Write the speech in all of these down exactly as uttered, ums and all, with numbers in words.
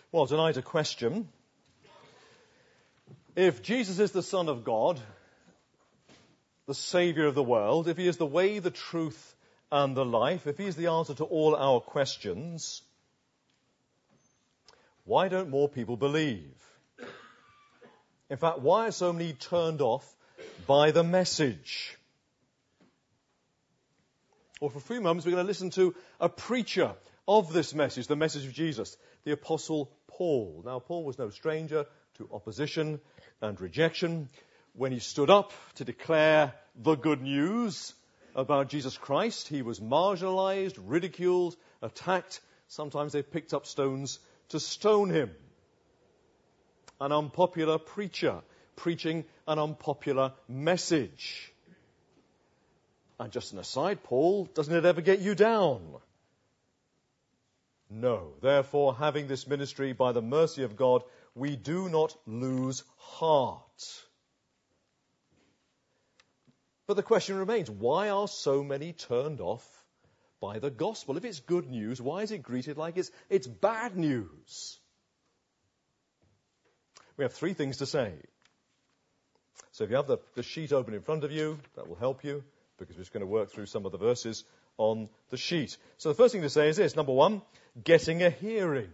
Well, tonight a question. If Jesus is the Son of God, the Saviour of the world, if he is the way, the truth, and the life, if he is the answer to all our questions, why don't more people believe? In fact, why are so many turned off by the message? Well, for a few moments we're going to listen to a preacher of this message, the message of Jesus, the Apostle Paul. Now, Paul was no stranger to opposition and rejection. When he stood up to declare the good news about Jesus Christ, he was marginalized, ridiculed, attacked. Sometimes they picked up stones to stone him. An unpopular preacher preaching an unpopular message. And just an aside, Paul, doesn't it ever get you down? No. Therefore, having this ministry by the mercy of God, we do not lose heart. But the question remains, why are so many turned off by the gospel? If it's good news, why is it greeted like it's, it's bad news? We have three things to say. So if you have the, the sheet open in front of you, that will help you, because we're just going to work through some of the verses on the sheet. So the first thing to say is this. Number one, getting a hearing.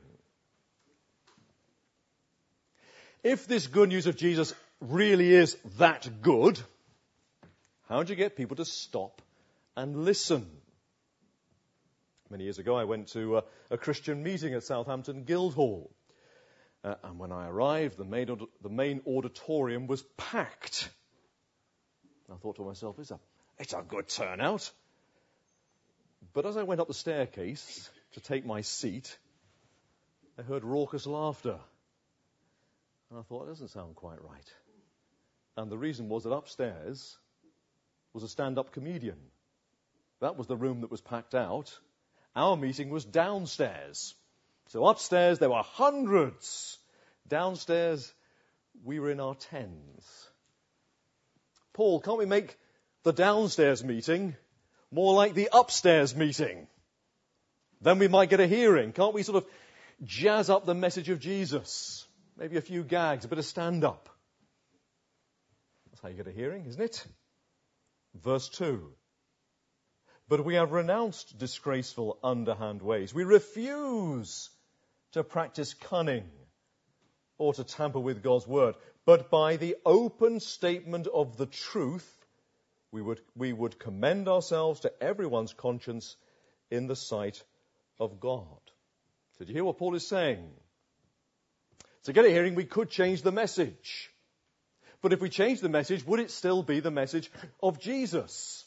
If this good news of Jesus really is that good, how do you get people to stop and listen? Many years ago, I went to a, a Christian meeting at Southampton Guildhall. Uh, and when I arrived, the main, the main auditorium was packed. I thought to myself, it's a, it's a good turnout. But as I went up the staircase to take my seat, I heard raucous laughter. And I thought, that doesn't sound quite right. And the reason was that upstairs was a stand-up comedian. That was the room that was packed out. Our meeting was downstairs. So upstairs there were hundreds. Downstairs we were in our tens. Paul, can't we make the downstairs meeting more like the upstairs meeting? Then we might get a hearing. Can't we sort of jazz up the message of Jesus? Maybe a few gags, a bit of stand-up. That's how you get a hearing, isn't it? Verse two. But we have renounced disgraceful underhand ways. We refuse to practice cunning or to tamper with God's word. But by the open statement of the truth, we would, we would commend ourselves to everyone's conscience in the sight of God. So do you hear what Paul is saying? To get a hearing, we could change the message. But if we change the message, would it still be the message of Jesus?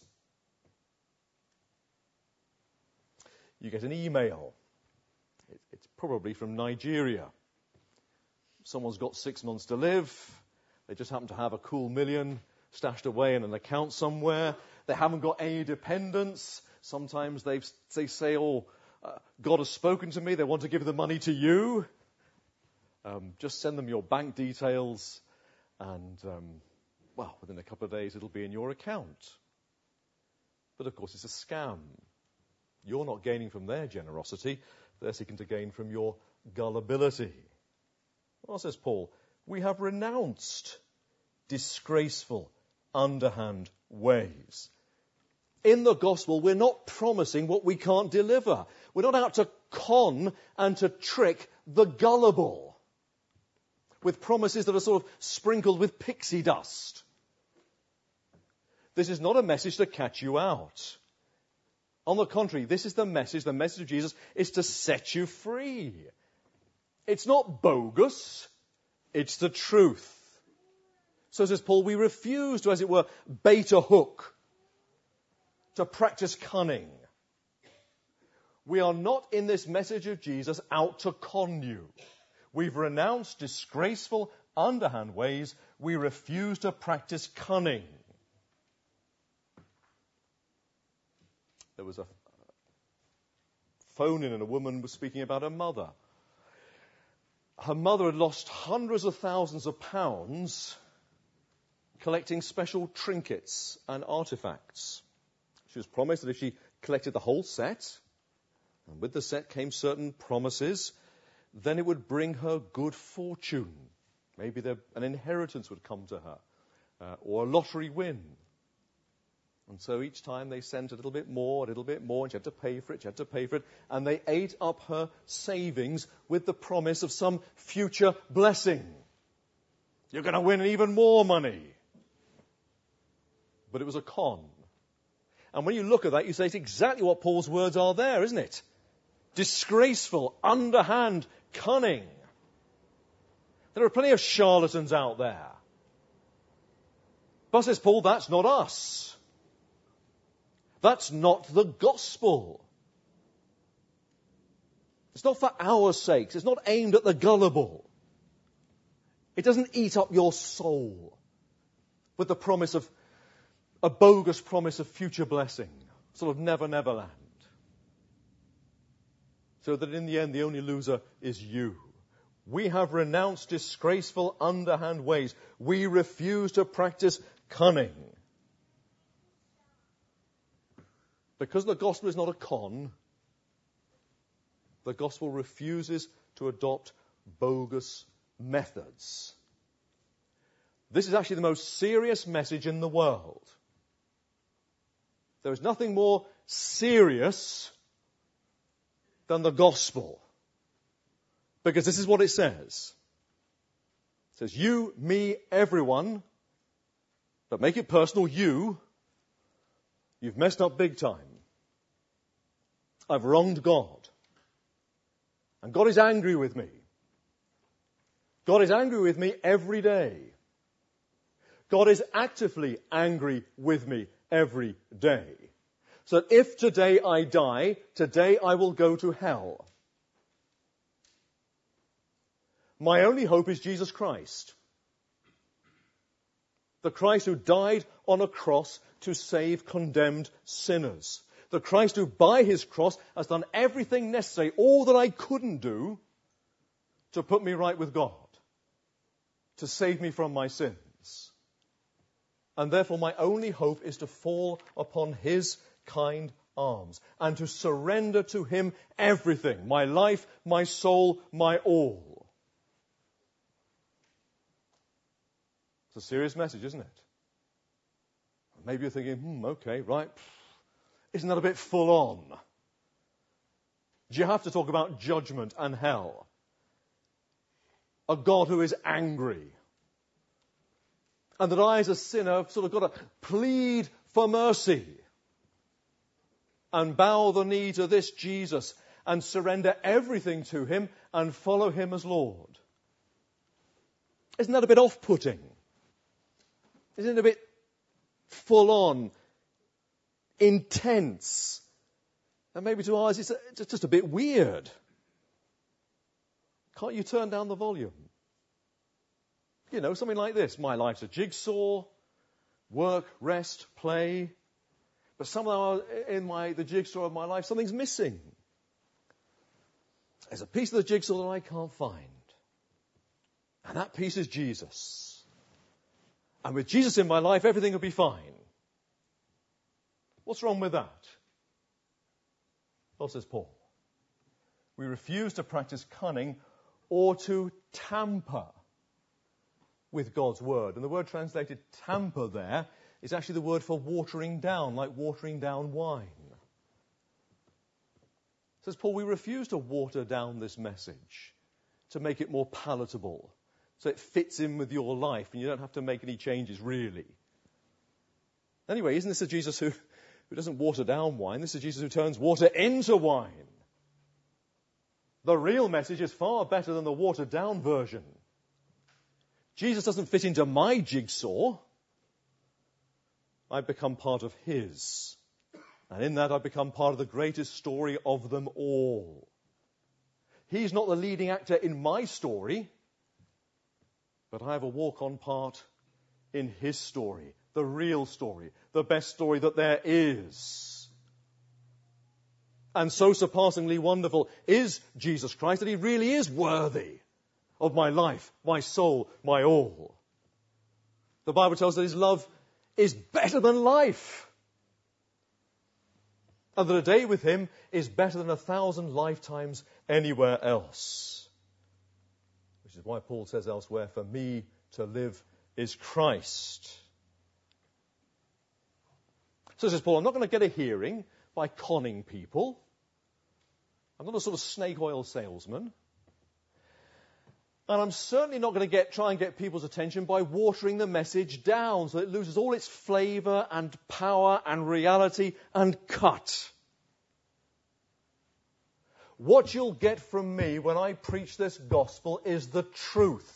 You get an email. It's probably from Nigeria. Someone's got six months to live. They just happen to have a cool million stashed away in an account somewhere. They haven't got any dependents. Sometimes they they say, oh, uh, God has spoken to me. They want to give the money to you. Um, just send them your bank details. And, um, well, within a couple of days, it'll be in your account. But, of course, it's a scam. You're not gaining from their generosity. They're seeking to gain from your gullibility. Well, says Paul, we have renounced disgraceful, underhand ways. In the gospel, we're not promising what we can't deliver. We're not out to con and to trick the gullible with promises that are sort of sprinkled with pixie dust. This is not a message to catch you out. On the contrary, this is the message, the message of Jesus is to set you free. It's not bogus, it's the truth. So says Paul, we refuse to, as it were, bait a hook, to practice cunning. We are not in this message of Jesus out to con you. We've renounced disgraceful, underhand ways. We refuse to practice cunning. There was a phone in and a woman was speaking about her mother. Her mother had lost hundreds of thousands of pounds collecting special trinkets and artifacts. She was promised that if she collected the whole set, and with the set came certain promises, then it would bring her good fortune. Maybe there, an inheritance would come to her, uh, or a lottery win. And so each time they sent a little bit more, a little bit more, and she had to pay for it, she had to pay for it, and they ate up her savings with the promise of some future blessing. You're going to win even more money. But it was a con. And when you look at that, you say it's exactly what Paul's words are there, isn't it? Disgraceful, underhand, cunning. There are plenty of charlatans out there. But says Paul, that's not us. That's not the gospel. It's not for our sakes. It's not aimed at the gullible. It doesn't eat up your soul with the promise of, a bogus promise of future blessing, sort of never, never land. So that in the end, the only loser is you. We have renounced disgraceful, underhand ways. We refuse to practice cunning. Because the gospel is not a con, the gospel refuses to adopt bogus methods. This is actually the most serious message in the world. There is nothing more serious than the gospel. Because this is what it says. It says, you, me, everyone, but make it personal, you, you've messed up big time. I've wronged God. And God is angry with me. God is angry with me every day. God is actively angry with me every day. So that if today I die, today I will go to hell. My only hope is Jesus Christ. The Christ who died on a cross to save condemned sinners. The Christ who by his cross has done everything necessary, all that I couldn't do, to put me right with God. To save me from my sins. And therefore my only hope is to fall upon his kind arms. And to surrender to him everything. My life, my soul, my all. It's a serious message, isn't it? Maybe you're thinking, hmm, okay, right. Isn't that a bit full on? Do you have to talk about judgment and hell? A God who is angry. And that I as a sinner have sort of got to plead for mercy. And bow the knee to this Jesus. And surrender everything to him and follow him as Lord. Isn't that a bit off-putting? Isn't it a bit full on? Intense. And maybe to ours it's, it's just a bit weird. Can't you turn down the volume? You know, something like this. My life's a jigsaw. Work, rest, play. But somehow in my the jigsaw of my life, something's missing. There's a piece of the jigsaw that I can't find. And that piece is Jesus. And with Jesus in my life, everything will be fine. What's wrong with that? Well, says Paul, we refuse to practice cunning or to tamper with God's word. And the word translated tamper there is actually the word for watering down, like watering down wine. Says Paul, we refuse to water down this message, to make it more palatable, so it fits in with your life and you don't have to make any changes really. Anyway, isn't this a Jesus who, who doesn't water down wine? This is Jesus who turns water into wine. The real message is far better than the watered down version. Jesus doesn't fit into my jigsaw. I become part of his. And in that I become part of the greatest story of them all. He's not the leading actor in my story, but I have a walk-on part in his story, the real story, the best story that there is. And so surpassingly wonderful is Jesus Christ that he really is worthy of my life, my soul, my all. The Bible tells us that his love is better than life. And that a day with him is better than a thousand lifetimes anywhere else. Which is why Paul says elsewhere, for me to live is Christ. So says Paul, I'm not going to get a hearing by conning people. I'm not a sort of snake oil salesman. And I'm certainly not going to get try and get people's attention by watering the message down so it loses all its flavour and power and reality and cut. What you'll get from me when I preach this gospel is the truth.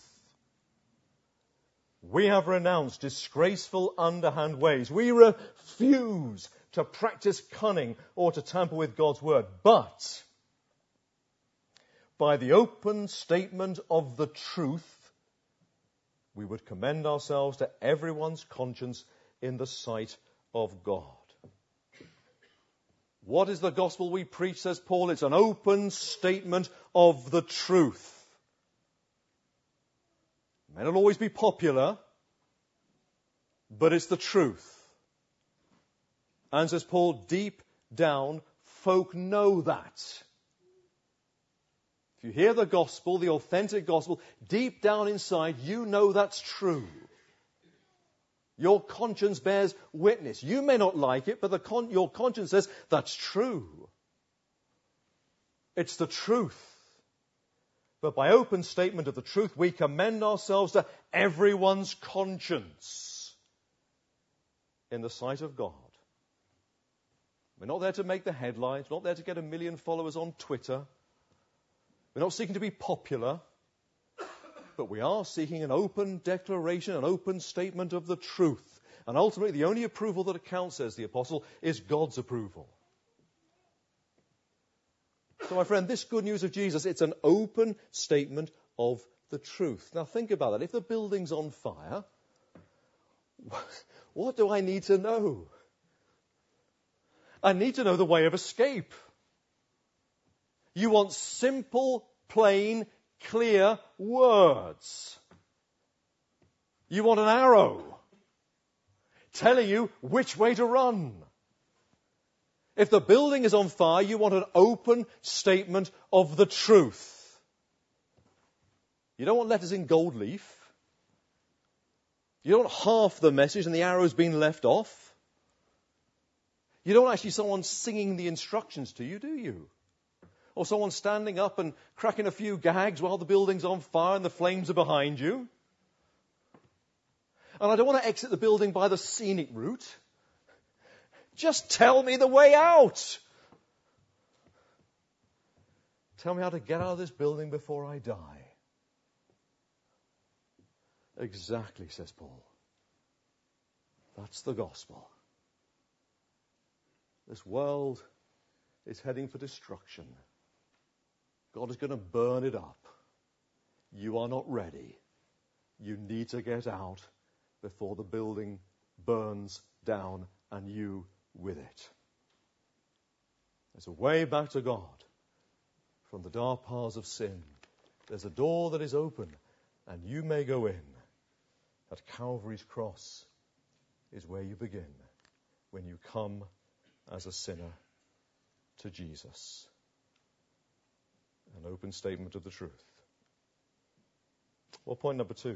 We have renounced disgraceful underhand ways. We refuse to practice cunning or to tamper with God's word. But by the open statement of the truth, we would commend ourselves to everyone's conscience in the sight of God. What is the gospel we preach, says Paul? It's an open statement of the truth. It may not always be popular, but it's the truth. And says Paul, deep down, folk know that. If you hear the gospel, the authentic gospel, deep down inside, you know that's true. Your conscience bears witness. You may not like it, but the con- your conscience says that's true. It's the truth. But by open statement of the truth, we commend ourselves to everyone's conscience in the sight of God. We're not there to make the headlines. We're not there to get a million followers on Twitter. We're not seeking to be popular. But we are seeking an open declaration, an open statement of the truth. And ultimately, the only approval that counts, says the apostle, is God's approval. So, my friend, this good news of Jesus, it's an open statement of the truth. Now, think about that. If the building's on fire, what do I need to know? I need to know the way of escape. You want simple, plain, clear words. You want an arrow telling you which way to run. If the building is on fire, you want an open statement of the truth. You don't want letters in gold leaf. You don't want half the message and the arrow's been left off. You don't actually someone singing the instructions to you, do you? Or someone standing up and cracking a few gags while the building's on fire and the flames are behind you. And I don't want to exit the building by the scenic route. Just tell me the way out. Tell me how to get out of this building before I die. Exactly, says Paul. That's the gospel. This world is heading for destruction. God is going to burn it up. You are not ready. You need to get out before the building burns down and you with it. There's a way back to God from the dark paths of sin. There's a door that is open and you may go in. At Calvary's cross is where you begin when you come as a sinner to Jesus. An open statement of the truth. Well, point number two.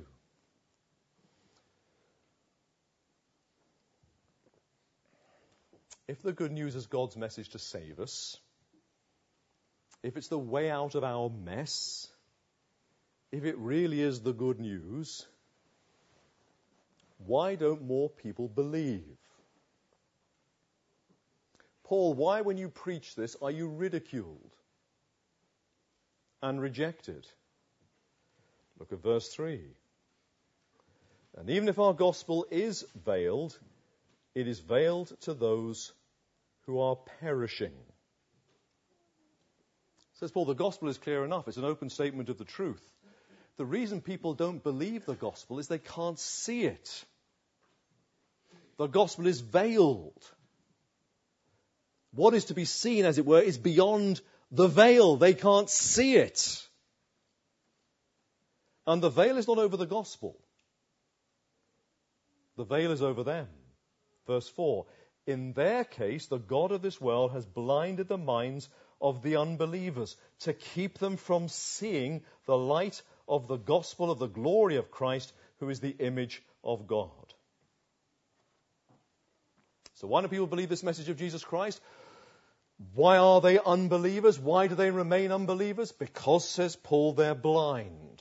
If the good news is God's message to save us, if it's the way out of our mess, if it really is the good news, why don't more people believe? Paul, why when you preach this are you ridiculed and rejected? Look at verse three. And even if our gospel is veiled, it is veiled to those who are perishing. Says Paul, the gospel is clear enough. It's an open statement of the truth. The reason people don't believe the gospel is they can't see it. The gospel is veiled. What is to be seen, as it were, is beyond the veil. They can't see it. And the veil is not over the gospel. The veil is over them. Verse four, in their case, the God of this world has blinded the minds of the unbelievers to keep them from seeing the light of the gospel of the glory of Christ, who is the image of God. So why do people believe this message of Jesus Christ? Why are they unbelievers? Why do they remain unbelievers? Because, says Paul, they're blind.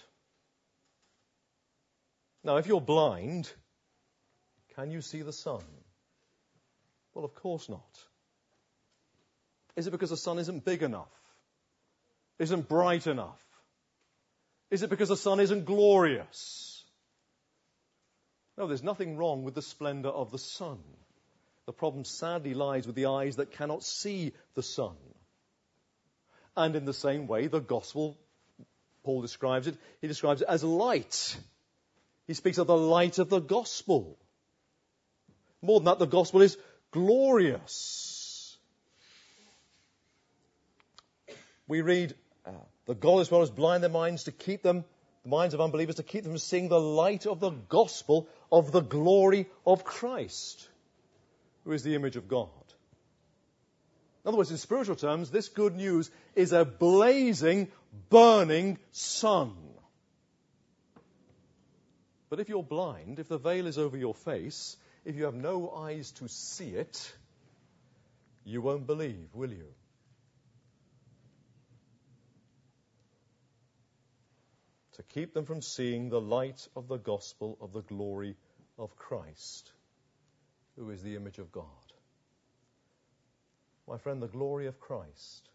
Now, if you're blind, can you see the sun? Well, of course not. Is it because the sun isn't big enough? Isn't bright enough? Is it because the sun isn't glorious? No, there's nothing wrong with the splendor of the sun. The problem sadly lies with the eyes that cannot see the sun. And in the same way, the gospel, Paul describes it, he describes it as light. He speaks of the light of the gospel. More than that, the gospel is glorious. We read, uh, the God as well as blind their minds to keep them, the minds of unbelievers, to keep them from seeing the light of the gospel of the glory of Christ, who is the image of God. In other words, in spiritual terms, this good news is a blazing, burning sun. But if you're blind, if the veil is over your face, if you have no eyes to see it, you won't believe, will you? To keep them from seeing the light of the gospel of the glory of Christ, who is the image of God. My friend, the glory of Christ.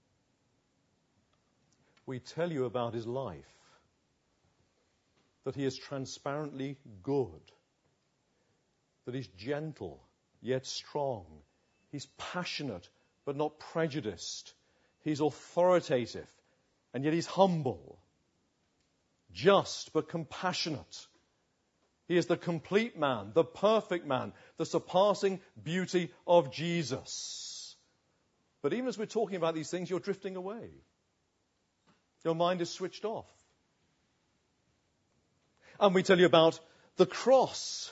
We tell you about his life, that he is transparently good, that he's gentle yet strong, he's passionate but not prejudiced, he's authoritative and yet he's humble, just but compassionate. He is the complete man, the perfect man, the surpassing beauty of Jesus. But even as we're talking about these things, you're drifting away. Your mind is switched off. And we tell you about the cross.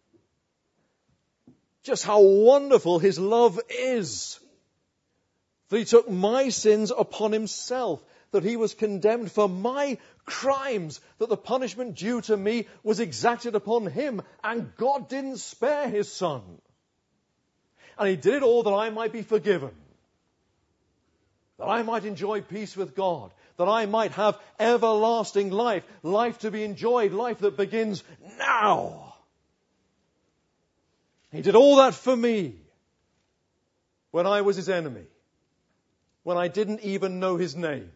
Just how wonderful his love is. That he took my sins upon himself. That he was condemned for my crimes, that the punishment due to me was exacted upon him, and God didn't spare his son. And he did it all that I might be forgiven, that I might enjoy peace with God, that I might have everlasting life, life to be enjoyed, life that begins now. He did all that for me when I was his enemy, when I didn't even know his name.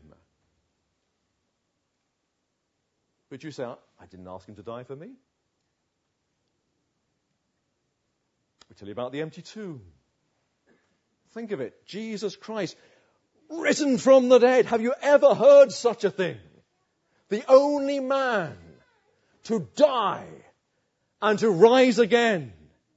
But you say, I didn't ask him to die for me. We tell you about the empty tomb. Think of it. Jesus Christ, risen from the dead. Have you ever heard such a thing? The only man to die and to rise again.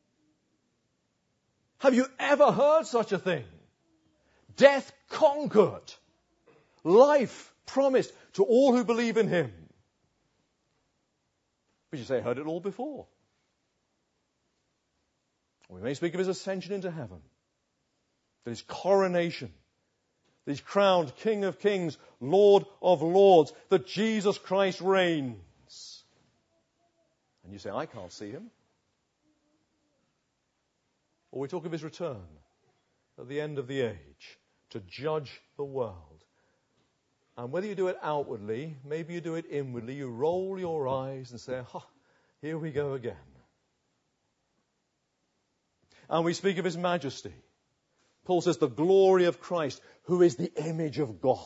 Have you ever heard such a thing? Death conquered. Life promised to all who believe in him. But you say, I heard it all before. We may speak of his ascension into heaven, that his coronation, that he's crowned King of Kings, Lord of Lords, that Jesus Christ reigns. And you say, I can't see him. Or we talk of his return at the end of the age to judge the world. And whether you do it outwardly, maybe you do it inwardly, you roll your eyes and say, ha, here we go again. And we speak of his majesty. Paul says the glory of Christ, who is the image of God.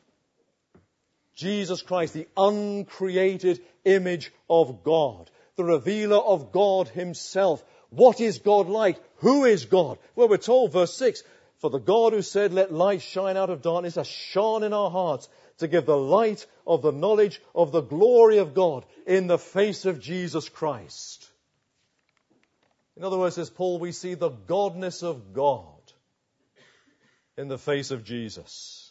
Jesus Christ, the uncreated image of God, the revealer of God himself. What is God like? Who is God? Well, we're told, verse six, for the God who said, let light shine out of darkness, has shone in our hearts to give the light of the knowledge of the glory of God in the face of Jesus Christ. In other words, says Paul, we see the godness of God in the face of Jesus.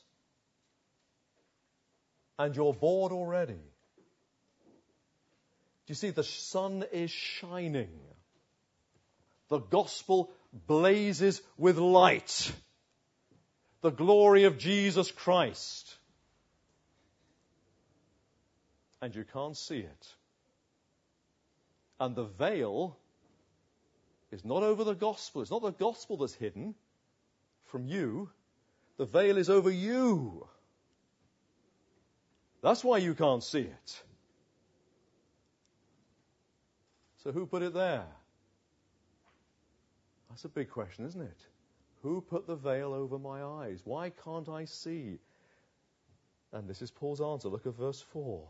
And you're bored already. Do you see, the sun is shining. The gospel blazes with light. The glory of Jesus Christ. and you can't see it. And the veil is not over the gospel. It's not the gospel that's hidden from you. The veil is over you. That's why you can't see it. So who put it there? That's a big question, isn't it? Who put the veil over my eyes? Why can't I see? And this is Paul's answer. Look at verse four.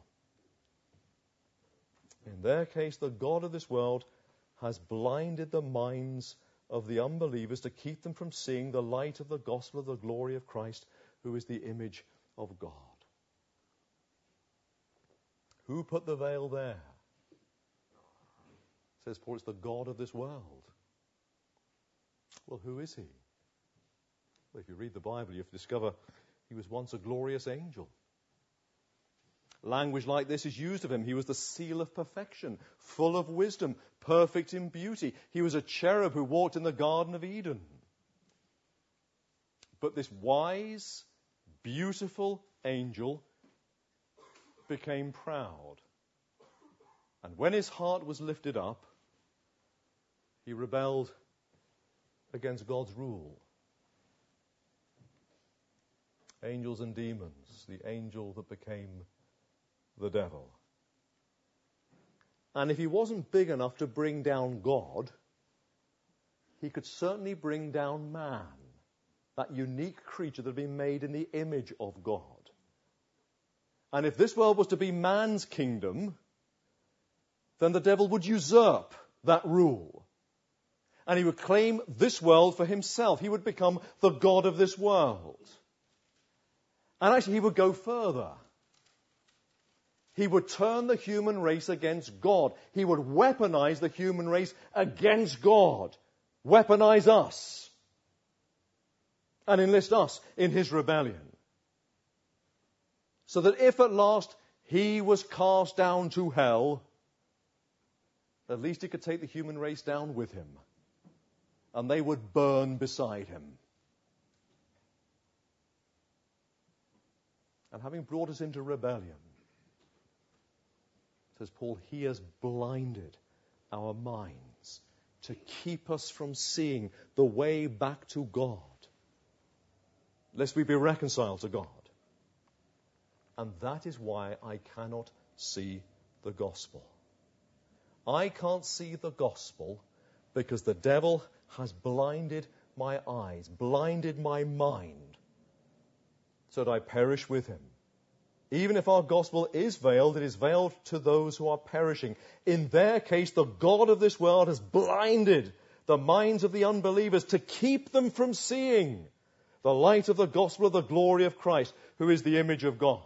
In their case, the God of this world has blinded the minds of the unbelievers to keep them from seeing the light of the gospel of the glory of Christ, who is the image of God. Who put the veil there? Says Paul, it's the God of this world. Well, who is he? Well, if you read the Bible, you discover he was once a glorious angel. Language like this is used of him. He was the seal of perfection, full of wisdom, perfect in beauty. He was a cherub who walked in the Garden of Eden. But this wise, beautiful angel became proud. And when his heart was lifted up, he rebelled against God's rule. Angels and demons, the angel that became the devil. And if he wasn't big enough to bring down God, he could certainly bring down man, that unique creature that had been made in the image of God. And if this world was to be man's kingdom, then the devil would usurp that rule. And he would claim this world for himself. He would become the God of this world. And actually, he would go further. He would turn the human race against God. He would weaponize the human race against God. Weaponize us. And enlist us in his rebellion. So that if at last he was cast down to hell, at least he could take the human race down with him. And they would burn beside him. And having brought us into rebellion, says Paul, he has blinded our minds to keep us from seeing the way back to God, lest we be reconciled to God. And that is why I cannot see the gospel. I can't see the gospel because the devil has blinded my eyes, blinded my mind, so that I perish with him. Even if our gospel is veiled, it is veiled to those who are perishing. In their case, the God of this world has blinded the minds of the unbelievers to keep them from seeing the light of the gospel of the glory of Christ, who is the image of God.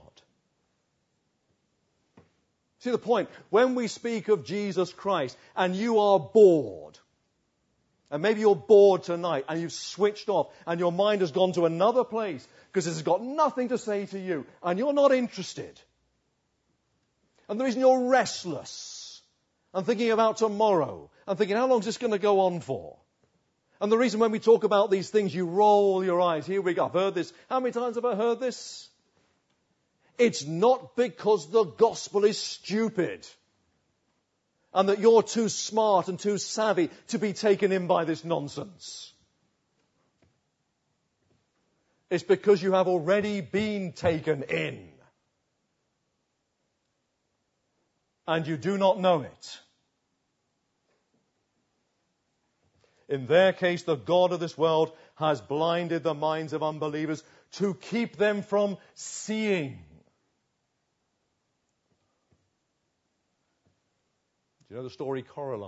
See the point? When we speak of Jesus Christ and you are bored, and maybe you're bored tonight and you've switched off and your mind has gone to another place because it's got nothing to say to you and you're not interested. And the reason you're restless and thinking about tomorrow and thinking, how long is this going to go on for? And the reason when we talk about these things, you roll your eyes. Here we go. I've heard this. How many times have I heard this? It's not because the gospel is stupid and that you're too smart and too savvy to be taken in by this nonsense. It's because you have already been taken in. And you do not know it. In their case, the God of this world has blinded the minds of unbelievers to keep them from seeing. Do you know the story Coraline?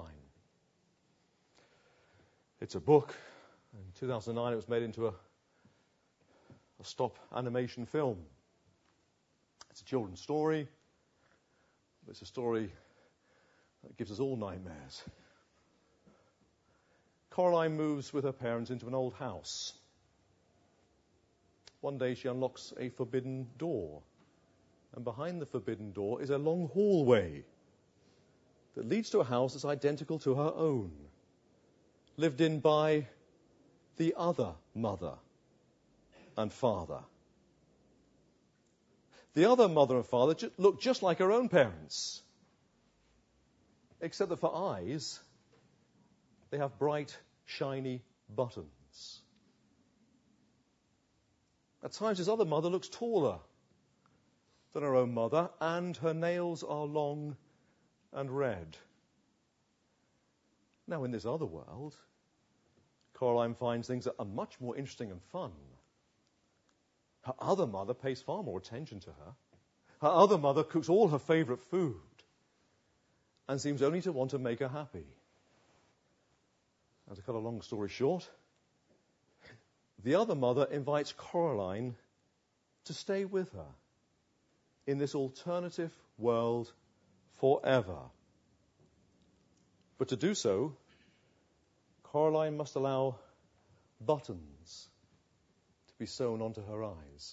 It's a book. In two thousand nine, it was made into a, a stop animation film. It's a children's story. It's a story that gives us all nightmares. Coraline moves with her parents into an old house. One day she unlocks a forbidden door. And behind the forbidden door is a long hallway that leads to a house that's identical to her own, lived in by the other mother and father. The other mother and father ju- look just like her own parents, except that for eyes, they have bright, shiny buttons. At times, his other mother looks taller than her own mother, and her nails are long and red. Now, in this other world, Coraline finds things that are much more interesting and fun. Her other mother pays far more attention to her. Her other mother cooks all her favorite food and seems only to want to make her happy. And to cut a long story short, the other mother invites Coraline to stay with her in this alternative world forever. But to do so, Coraline must allow buttons to be sewn onto her eyes.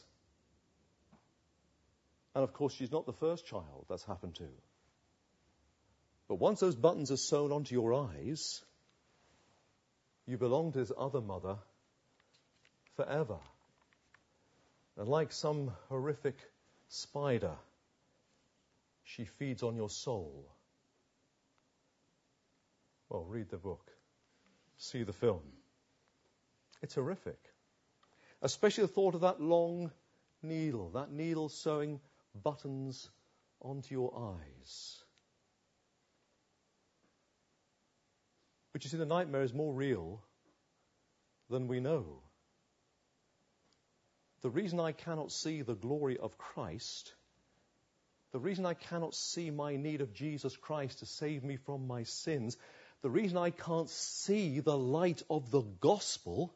And of course, she's not the first child that's happened to. But once those buttons are sewn onto your eyes, you belong to this other mother forever. And like some horrific spider, she feeds on your soul. Well, read the book. See the film. It's horrific. Especially the thought of that long needle, that needle sewing buttons onto your eyes. But you see, the nightmare is more real than we know. The reason I cannot see the glory of Christ, the reason I cannot see my need of Jesus Christ to save me from my sins, the reason I can't see the light of the gospel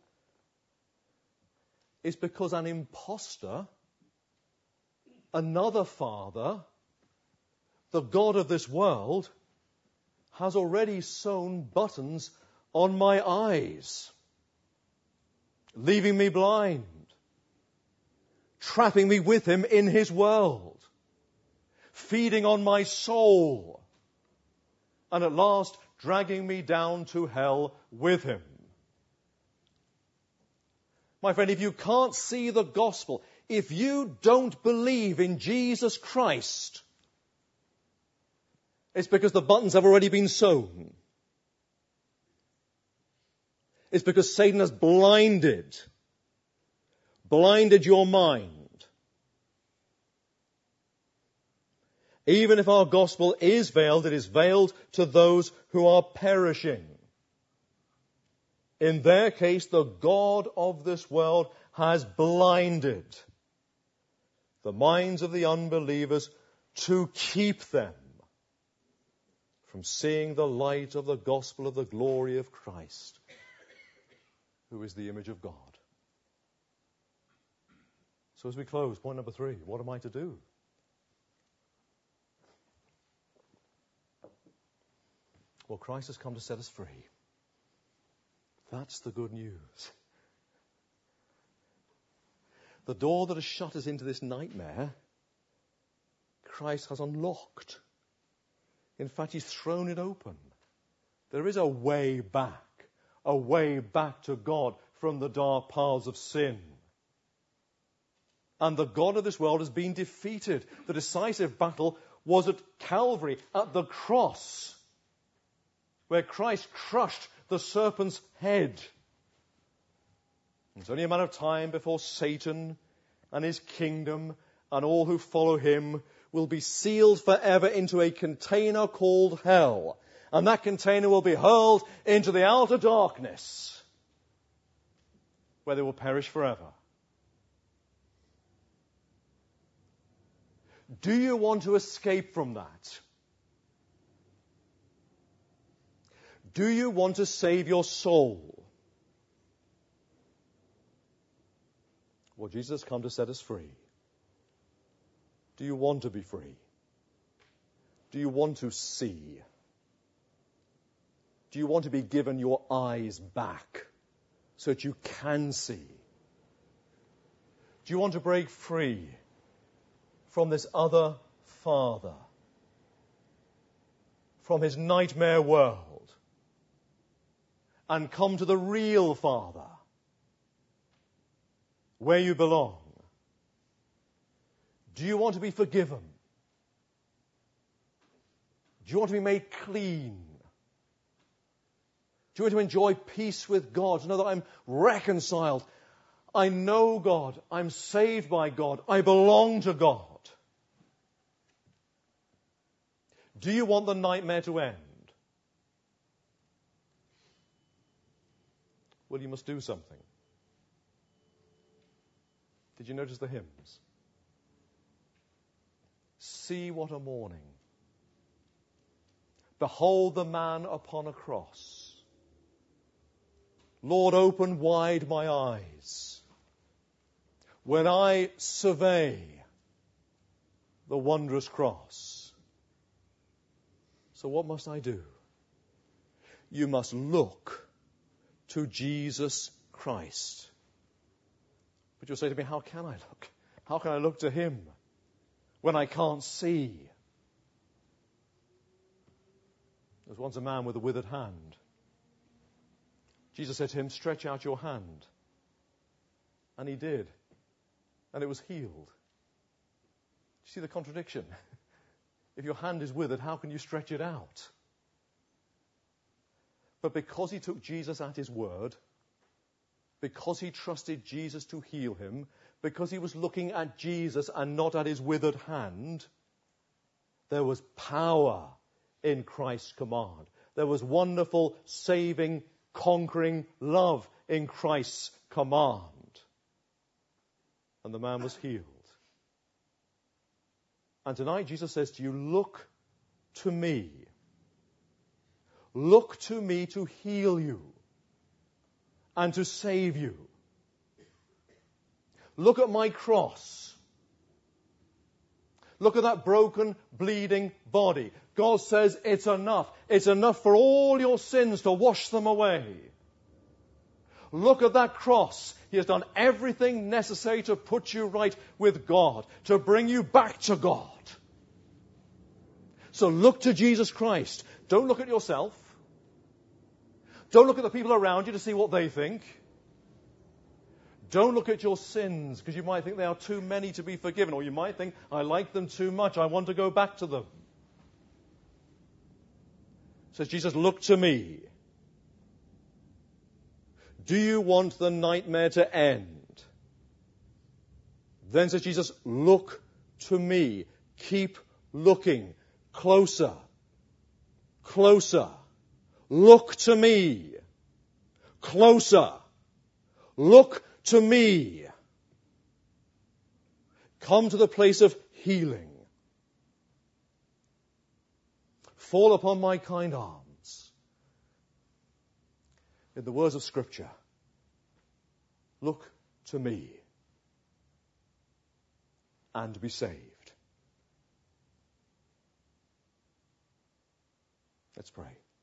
is because an imposter, another father, the God of this world, has already sewn buttons on my eyes, leaving me blind, trapping me with him in his world, feeding on my soul, and at last dragging me down to hell with him. My friend, if you can't see the gospel, if you don't believe in Jesus Christ, it's because the buttons have already been sewn. It's because Satan has blinded, blinded your mind. Even if our gospel is veiled, it is veiled to those who are perishing. In their case, the God of this world has blinded the minds of the unbelievers to keep them from seeing the light of the gospel of the glory of Christ, who is the image of God. So as we close, point number three, what am I to do? Well, Christ has come to set us free. That's the good news. The door that has shut us into this nightmare, Christ has unlocked. In fact, he's thrown it open. There is a way back, a way back to God from the dark paths of sin. And the God of this world has been defeated. The decisive battle was at Calvary, at the cross, where Christ crushed the serpent's head. It's only a matter of time before Satan and his kingdom and all who follow him will be sealed forever into a container called hell. And that container will be hurled into the outer darkness, where they will perish forever. Do you want to escape from that? Do you want to save your soul? Well, Jesus has come to set us free. Do you want to be free? Do you want to see? Do you want to be given your eyes back so that you can see? Do you want to break free from this other father, from his nightmare world, and come to the real Father, where you belong? Do you want to be forgiven? Do you want to be made clean? Do you want to enjoy peace with God? To know that I'm reconciled. I know God. I'm saved by God. I belong to God. Do you want the nightmare to end? Well, you must do something. Did you notice the hymns? See what a morning. Behold the man upon a cross. Lord, open wide my eyes when I survey the wondrous cross. So what must I do? You must look to Jesus Christ. But you'll say to me, how can I look? How can I look to him when I can't see? There was once a man with a withered hand. Jesus said to him, stretch out your hand. And he did. And it was healed. Do you see the contradiction? If your hand is withered, how can you stretch it out? But because he took Jesus at his word, because he trusted Jesus to heal him, because he was looking at Jesus and not at his withered hand, there was power in Christ's command. There was wonderful, saving, conquering love in Christ's command. And the man was healed. And tonight Jesus says to you, look to me. Look to me to heal you and to save you. Look at my cross. Look at that broken, bleeding body. God says it's enough. It's enough for all your sins to wash them away. Look at that cross. He has done everything necessary to put you right with God, to bring you back to God. So look to Jesus Christ. Don't look at yourself. Don't look at the people around you to see what they think. Don't look at your sins, because you might think they are too many to be forgiven, or you might think, I like them too much, I want to go back to them. Says Jesus, look to me. Do you want the nightmare to end? Then says Jesus, look to me. Keep looking. Closer. Closer. Look to me. Closer. Look to me. Come to the place of healing. Fall upon my kind arms. In the words of Scripture, look to me and be saved. Let's pray.